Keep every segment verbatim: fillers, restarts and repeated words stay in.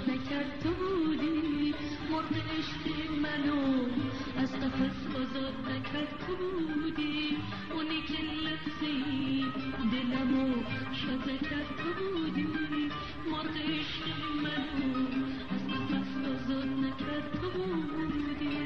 شاد نکرد تو بودی، مرغ عشق منو از قفس آزاد نکرد تو بودی، اونی که لحظه‌ای دلمو شاد نکرد تو بودی، مرغ عشق منو از قفس آزاد نکرد تو بودی.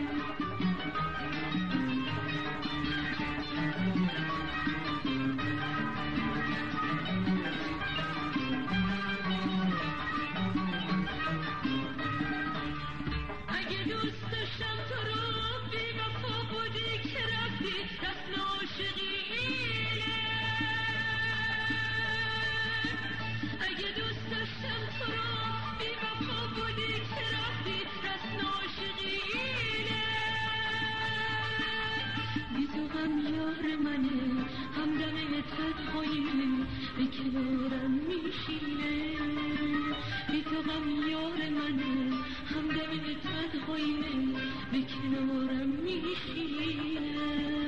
به کنارم میشینه، بی تو غم یار منه، همدم تنهاییه به کنارم میشینه.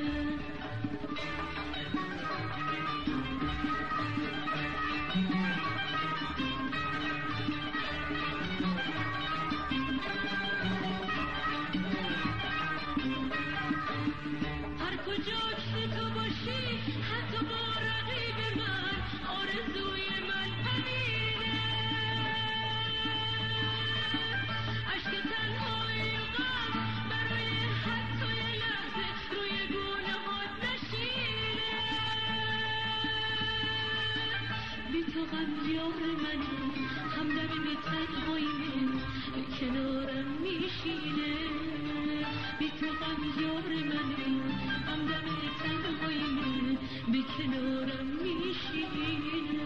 هر کجا که تو باشی حتی با رقیب من آرزوی من همینه، عشق تنهایی و غم برای حتی یه لحظه روی گونه هات نشینه. بی تو غم یار منه، همدم تنهاییه به کنارم میشینه، بی تو غم یار منه، همدم تنهاییه به کنارم میشینه.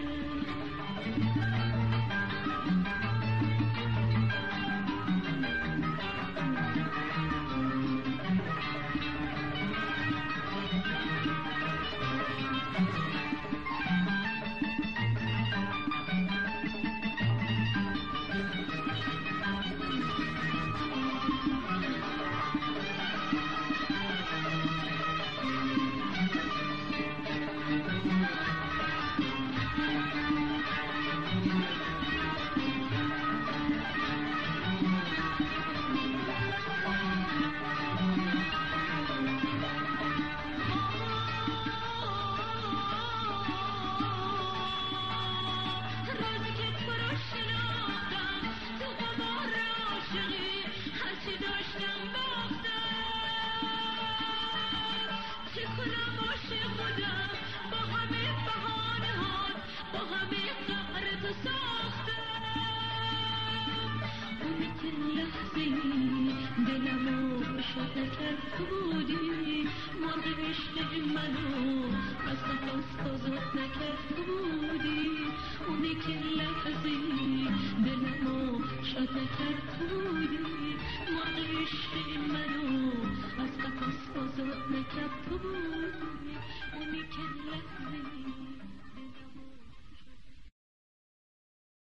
دلمو شاد نکرد تو بودی، مرغ عشق منو از قفس آزاد نکرد تو بودی، اونی که لحظه‌ای دلمو شاد نکرد تو بودی، مرغ عشق منو